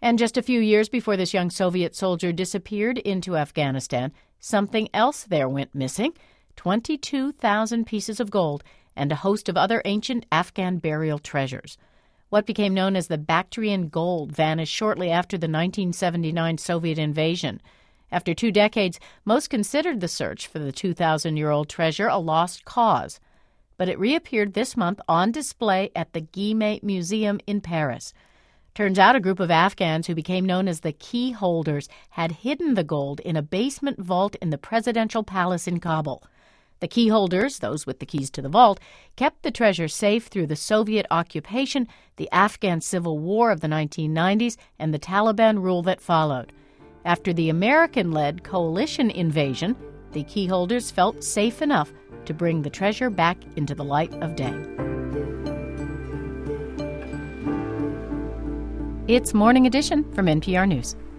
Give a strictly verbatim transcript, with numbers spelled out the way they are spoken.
And just a few years before this young Soviet soldier disappeared into Afghanistan, something else there went missing: twenty-two thousand pieces of gold and a host of other ancient Afghan burial treasures. What became known as the Bactrian gold vanished shortly after the nineteen seventy-nine Soviet invasion. After two decades, most considered the search for the two thousand year old treasure a lost cause. But it reappeared this month on display at the Guimet Museum in Paris. Turns out a group of Afghans who became known as the key holders had hidden the gold in a basement vault in the presidential palace in Kabul. The key holders, those with the keys to the vault, kept the treasure safe through the Soviet occupation, the Afghan civil war of the nineteen nineties, and the Taliban rule that followed. After the American-led coalition invasion, the key holders felt safe enough to bring the treasure back into the light of day. It's Morning Edition from N P R News.